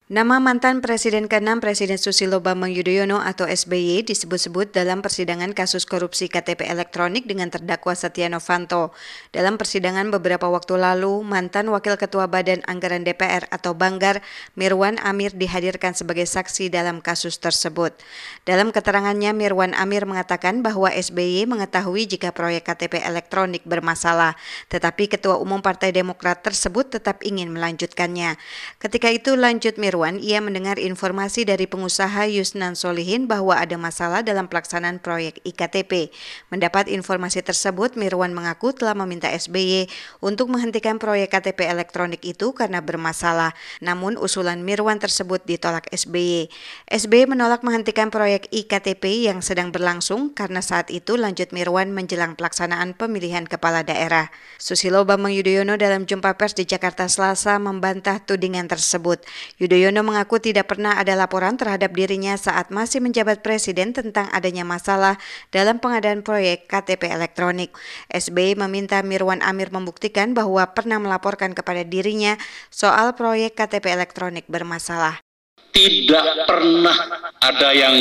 Nama mantan Presiden ke-6 Presiden Susilo Bambang Yudhoyono atau SBY disebut-sebut dalam persidangan kasus korupsi KTP elektronik dengan terdakwa Setia Novanto. Dalam persidangan beberapa waktu lalu, mantan Wakil Ketua Badan Anggaran DPR atau Banggar, Mirwan Amir dihadirkan sebagai saksi dalam kasus tersebut. Dalam keterangannya, Mirwan Amir mengatakan bahwa SBY mengetahui jika proyek KTP elektronik bermasalah, tetapi Ketua Umum Partai Demokrat tersebut tetap ingin melanjutkannya. Ketika itu lanjut Mirwan, ia mendengar informasi dari pengusaha Yusnan Solihin bahwa ada masalah dalam pelaksanaan proyek IKTP. Mendapat informasi tersebut, Mirwan mengaku telah meminta SBY untuk menghentikan proyek KTP elektronik itu karena bermasalah. Namun usulan Mirwan tersebut ditolak SBY. SBY menolak menghentikan proyek IKTP yang sedang berlangsung karena saat itu lanjut Mirwan menjelang pelaksanaan pemilihan kepala daerah. Susilo Bambang Yudhoyono dalam jumpa pers di Jakarta Selasa membantah tudingan tersebut. Yudhoyono mengaku tidak pernah ada laporan terhadap dirinya saat masih menjabat presiden tentang adanya masalah dalam pengadaan proyek KTP elektronik. SBY meminta Mirwan Amir membuktikan bahwa pernah melaporkan kepada dirinya soal proyek KTP elektronik bermasalah. Tidak pernah ada yang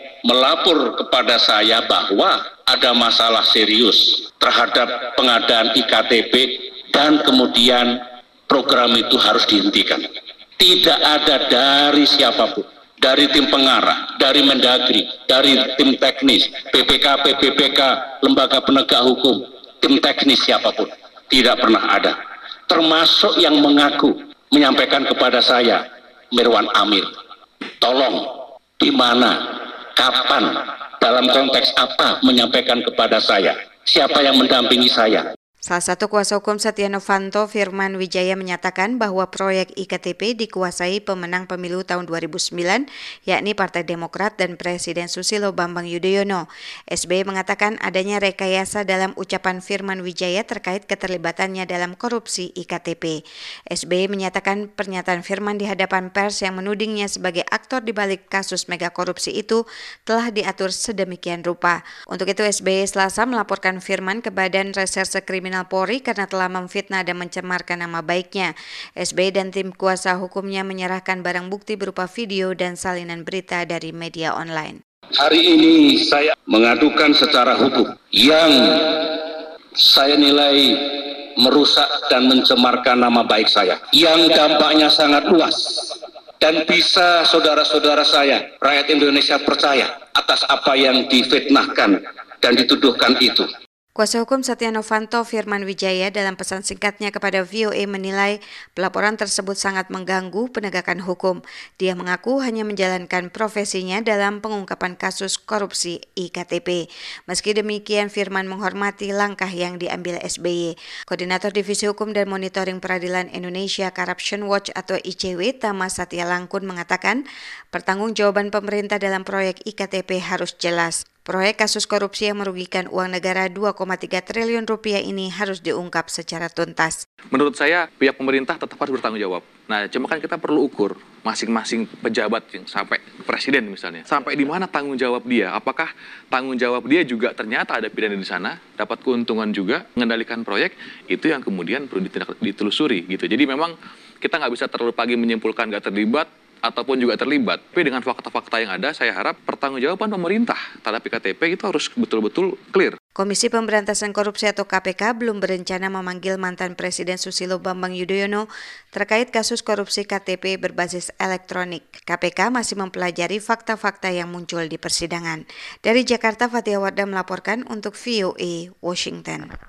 melapor kepada saya bahwa ada masalah serius terhadap pengadaan IKTP dan kemudian program itu harus dihentikan. Tidak ada dari siapapun, dari tim pengarah, dari Mendagri, dari tim teknis, BPK, BPPK, lembaga penegak hukum, tim teknis siapapun. Tidak pernah ada. Termasuk yang mengaku menyampaikan kepada saya, Mirwan Amir. Tolong, di mana, kapan, dalam konteks apa menyampaikan kepada saya? Siapa yang mendampingi saya? Salah satu kuasa hukum Setia Novanto, Firman Wijaya, menyatakan bahwa proyek IKTP dikuasai pemenang pemilu tahun 2009, yakni Partai Demokrat dan Presiden Susilo Bambang Yudhoyono. SBY mengatakan adanya rekayasa dalam ucapan Firman Wijaya terkait keterlibatannya dalam korupsi IKTP. SBY menyatakan pernyataan Firman di hadapan pers yang menudingnya sebagai aktor di balik kasus mega korupsi itu telah diatur sedemikian rupa. Untuk itu SBY Selasa melaporkan Firman ke Badan Reserse Kriminal Polri karena telah memfitnah dan mencemarkan nama baiknya. SBY dan tim kuasa hukumnya menyerahkan barang bukti berupa video dan salinan berita dari media online. Hari ini saya mengadukan secara hukum yang saya nilai merusak dan mencemarkan nama baik saya, yang dampaknya sangat luas dan bisa saudara-saudara saya, rakyat Indonesia percaya atas apa yang difitnahkan dan dituduhkan itu. Kuasa hukum Setia Novanto, Firman Wijaya, dalam pesan singkatnya kepada VOA menilai pelaporan tersebut sangat mengganggu penegakan hukum. Dia mengaku hanya menjalankan profesinya dalam pengungkapan kasus korupsi IKTP. Meski demikian, Firman menghormati langkah yang diambil SBY. Koordinator Divisi Hukum dan Monitoring Peradilan Indonesia Corruption Watch atau ICW, Tama Satya Langkun, mengatakan pertanggungjawaban pemerintah dalam proyek IKTP harus jelas. Proyek kasus korupsi yang merugikan uang negara 2,3 triliun rupiah ini harus diungkap secara tuntas. Menurut saya, pihak pemerintah tetap harus bertanggung jawab. Nah, cuma kan kita perlu ukur masing-masing pejabat yang sampai presiden misalnya. Sampai di mana tanggung jawab dia? Apakah tanggung jawab dia juga ternyata ada pidana di sana, dapat keuntungan juga, mengendalikan proyek, itu yang kemudian perlu ditelusuri gitu. Jadi memang kita nggak bisa terlalu pagi menyimpulkan nggak terlibat, ataupun juga terlibat. Tapi dengan fakta-fakta yang ada, saya harap pertanggungjawaban pemerintah terhadap IKTP itu harus betul-betul clear. Komisi Pemberantasan Korupsi atau KPK belum berencana memanggil mantan Presiden Susilo Bambang Yudhoyono terkait kasus korupsi KTP berbasis elektronik. KPK masih mempelajari fakta-fakta yang muncul di persidangan. Dari Jakarta, Fatia Wardah melaporkan untuk VOA Washington.